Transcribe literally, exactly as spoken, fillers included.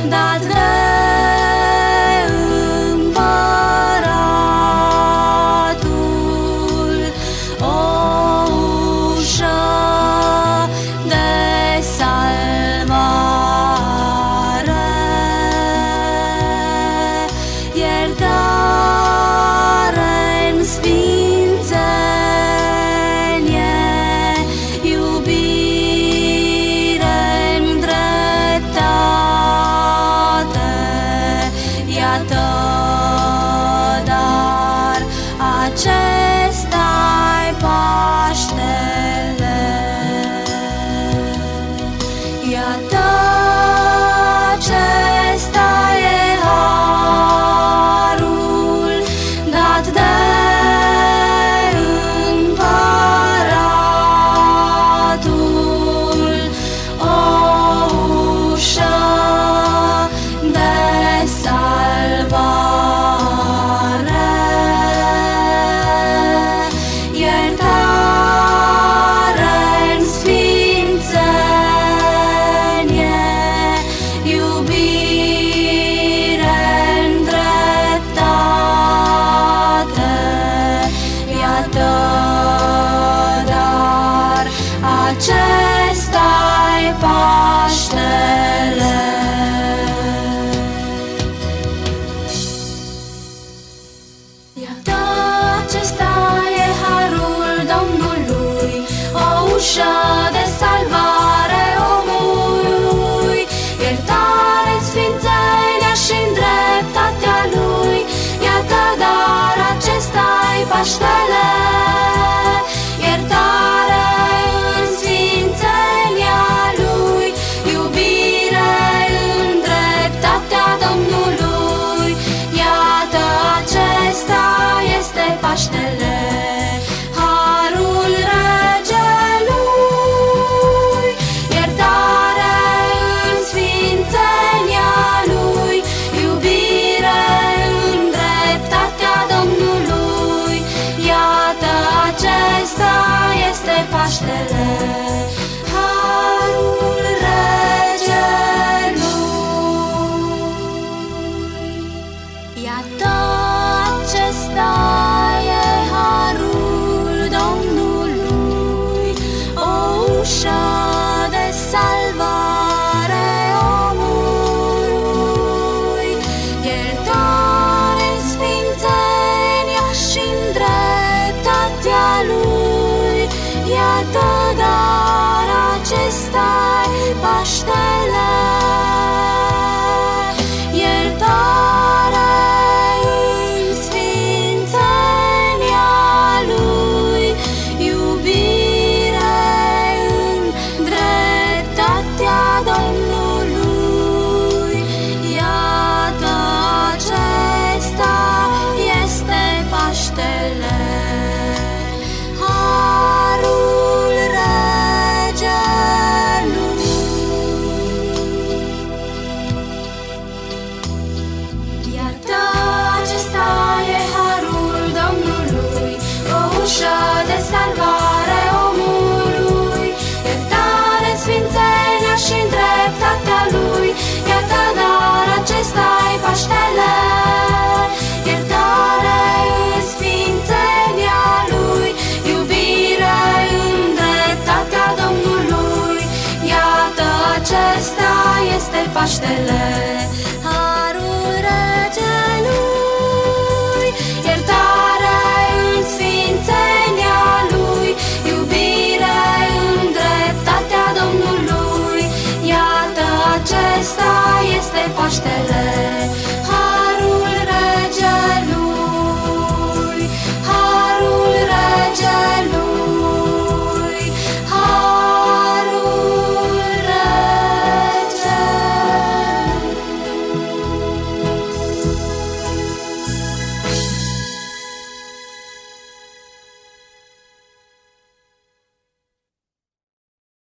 dat de Împăratul o ușă de salvare, iertare-n sfințenie, iubire-n dreptate. Iată, dar acesta-i Paștele. Iată, acesta e harul dat de Împăratul, o ușă de salvare, iertare-n sfințenie, iubire-n dreptate. Iată, dar acesta-i Paștele. Iată, acesta e harul Domnului, o ușă de salvare omului, iertare, sfințenia și-n dreptatea lui. Iată, dar acesta-i Paștele, iertare în sfințenia lui, iubire în dreptatea Domnului. Iată, acesta este Paștele, harul Regelui, iertare în sfințenia lui, iubire în dreptatea Domnului. Iată, acesta este Paștele, harul Regelui. Iată, acesta e harul Domnului, o ușă de salvare omului, iertare, sfințenia și-n dreptatea lui. Iată, dar acesta-i Paștele, iertare în sfințenia lui, iubire în dreptatea Domnului. Iată, acesta este Paștele, harul Regelui. Iată, acesta e harul Domnului, o ușă de salvare omului, iertare, sfințenia și-n dreptatea lui. Iată, dar acesta-i Paștele, iertare în sfințenia lui, iubire în dreptatea Domnului. Iată, acesta este Paștele,